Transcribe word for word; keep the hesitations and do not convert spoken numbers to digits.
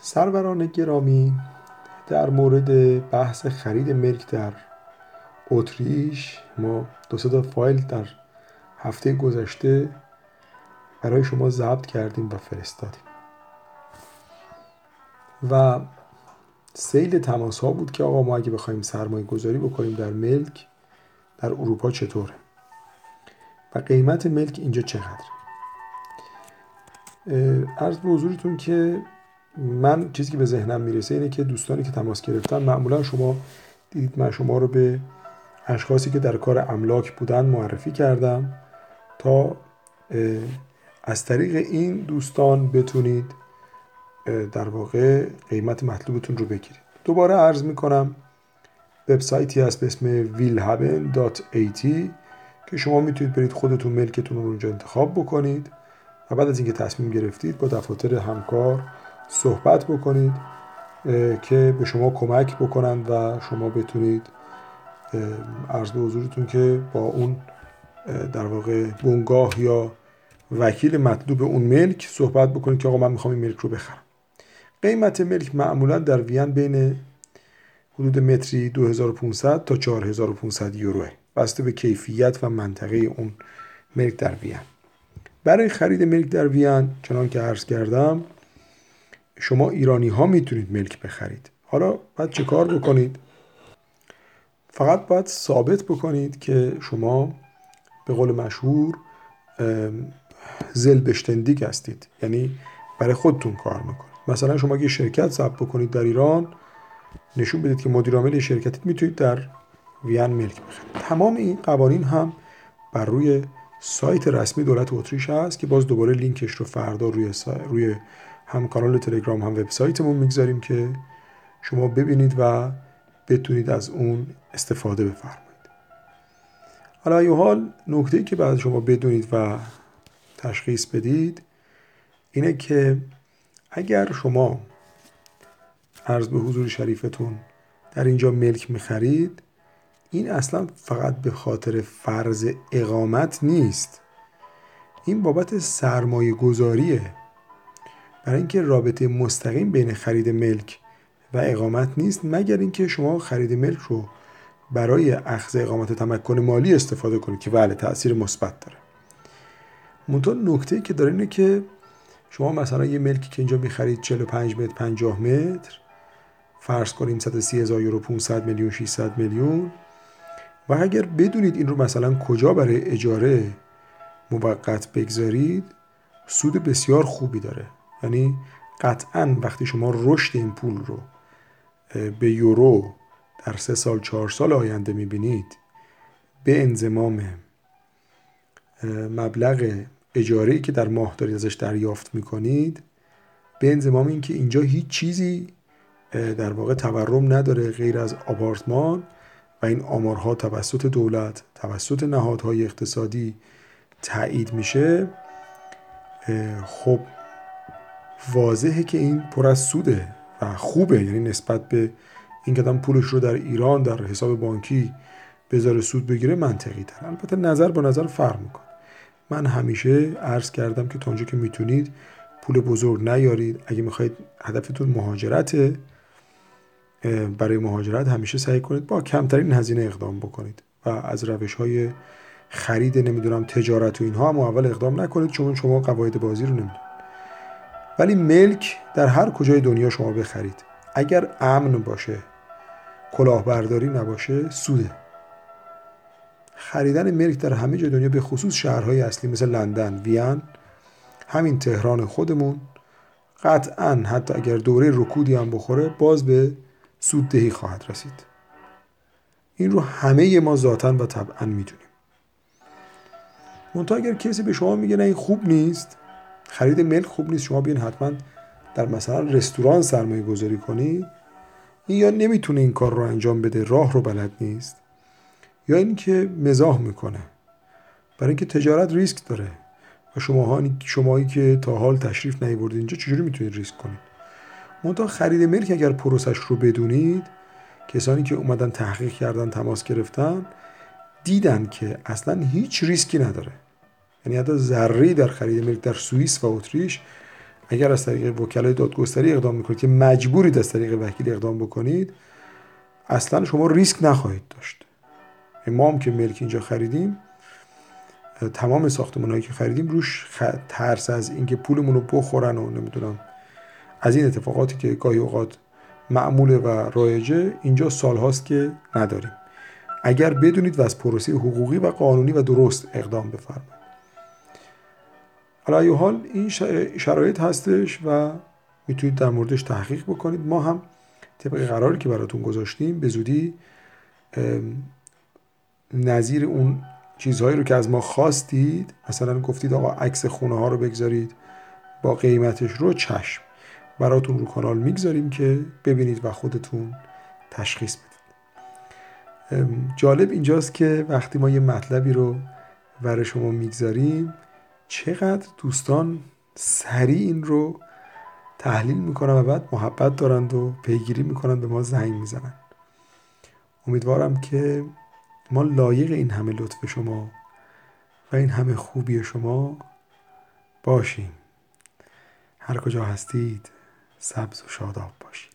سروران گرامی، در مورد بحث خرید ملک در اتریش ما دو سه تا فایل در هفته گذشته برای شما ضبط کردیم و فرستادیم و سیل تماس ها بود که آقا ما اگه بخوایم سرمایه گذاری بکنیم در ملک در اروپا چطوره و قیمت ملک اینجا چقدر. عرض به حضورتون که من چیزی که به ذهنم میرسه اینه که دوستانی که تماس گرفتن معمولا شما دیدید من شما رو به اشخاصی که در کار املاک بودن معرفی کردم تا از طریق این دوستان بتونید در واقع قیمت مطلوبتون رو بگیرید. دوباره عرض میکنم وبسایتی هست به اسم ویلهابن دات ای تی که شما میتونید برید خودتون ملکتون رو اونجا انتخاب بکنید و بعد از اینکه تصمیم گرفتید با دفاتر همکار صحبت بکنید که به شما کمک بکنند و شما بتونید عرض به حضورتون که با اون در واقع بنگاه یا وکیل مطلوب اون ملک صحبت بکنید که آقا من میخوام این ملک رو بخرم. قیمت ملک معمولا در وین بین حدود متری دو هزار و پانصد تا چهار هزار و پانصد یوروه، بسته به کیفیت و منطقه اون ملک در وین. برای خرید ملک در وین چنان که عرض کردم شما ایرانی ها میتونید ملک بخرید. حالا باید چه کار بکنید؟ فقط باید ثابت بکنید که شما به قول مشهور زلبشتندیگ هستید، یعنی برای خودتون کار میکنید. مثلا شما اگه شرکت ثبت بکنید در ایران، نشون بدید که مدیر عامل شرکتیت، میتونید در وین ملک بخرید. تمام این قوانین هم بر روی سایت رسمی دولت اتریش هست که باز دوباره لینکش رو فردا روی سا... روی هم کانال تلگرام هم وبسایتمون میگذاریم که شما ببینید و بتونید از اون استفاده بفرمایید. حالا ای حال نکته‌ای که بعد شما بدونید و تشخیص بدید اینه که اگر شما عرض به حضور شریفتون در اینجا ملک میخرید، این اصلا فقط به خاطر فرض اقامت نیست، این بابت سرمایه گذاریه، برای اینکه رابطه مستقیم بین خرید ملک و اقامت نیست، مگر اینکه شما خرید ملک رو برای اخذ اقامت تمکن مالی استفاده کنید که بله تأثیر مثبت داره. منتها نکته‌ای که داره اینه که شما مثلا یه ملکی که اینجا میخرید چهل و پنج متر پنجاه متر، فرض کنیم صد و سی هزار یورو، پانصد میلیون، ششصد میلیون، و اگر بدونید این رو مثلا کجا برای اجاره موقت بگذارید، سود بسیار خوبی داره. یعنی قطعاً وقتی شما رشد این پول رو به یورو در سه سال چهار سال آینده میبینید به انضمام مبلغ اجاره‌ای که در ماه دارید ازش دریافت میکنید، به انضمام این که اینجا هیچ چیزی در واقع تورم نداره غیر از آپارتمان و این آمارها توسط دولت توسط نهادهای اقتصادی تایید میشه، خب واضحه که این پر از سوده و خوبه. یعنی نسبت به این که آدم پولش رو در ایران در حساب بانکی بذاره سود بگیره منطقی تر. البته نظر با نظر فرق میکنه. من همیشه عرض کردم که تا اونجا که میتونید پول بزرگ نیارید. اگه میخواید هدفتون مهاجرته، برای مهاجرت همیشه سعی کنید با کمترین هزینه اقدام بکنید و از روش‌های خرید نمیدونم تجارت و اینها هم اول اقدام نکنید، چون شما قواعد بازی رو نمیدونید. ولی ملک در هر کجای دنیا شما بخرید، اگر امن باشه، کلاهبرداری نباشه، سوده. خریدن ملک در همه جای دنیا، به خصوص شهرهای اصلی مثل لندن، وین، همین تهران خودمون، قطعاً حتی اگر دوره رکودی هم بخوره باز به سوددهی خواهد رسید. این رو همه ما ذاتاً و طبعاً میدونیم. منتها اگر کسی به شما میگه نه این خوب نیست، خرید ملک خوب نیست، شما بیاین حتما در مثلا رستوران سرمایه گذاری کنید، این یا نمیتونه این کار رو انجام بده، راه رو بلد نیست، یا این که مزاح میکنه. برای اینکه تجارت ریسک داره و شماها شمایی که تا حال تشریف نیاوردید اینجا چجوری میتونید ریسک کنید؟ منتها خرید ملک اگر پروسش رو بدونید، کسانی که اومدن تحقیق کردن، تماس گرفتن، دیدن که اصلا هیچ ریسکی نداره. یعنی حتی ذره‌ای در خرید ملک در سوئیس و اتریش اگر از طریق وکلای دادگستری اقدام میکنید که مجبورید از طریق وکیل اقدام بکنید، اصلا شما ریسک نخواهید داشت. ما هم که ملک اینجا خریدیم، تمام ساختمان‌هایی که خریدیم روش خ... ترس از اینکه پولمون رو بخورن و نمیدونم از این اتفاقاتی که گاهی اوقات معموله و رایجه، اینجا سالهاست که نداریم. اگر بدونید و از پروسه حقوقی و قانونی و درست اقدام بفرمایید. علی حال این شرایط هستش و میتونید در موردش تحقیق بکنید. ما هم طبق قراری که براتون گذاشتیم به زودی نظیر اون چیزهایی رو که از ما خواستید، مثلا گفتید آقا عکس خونه ها رو بگذارید با قیمتش رو، چشم براتون رو کانال میگذاریم که ببینید و خودتون تشخیص بدید. جالب اینجاست که وقتی ما یه مطلبی رو برای شما میگذاریم، چقدر دوستان سریع این رو تحلیل میکنن و بعد محبت دارند و پیگیری میکنن، به ما زنگ میزنن. امیدوارم که ما لایق این همه لطف شما و این همه خوبی شما باشیم. هر کجا هستید سبز و شاداب باشید.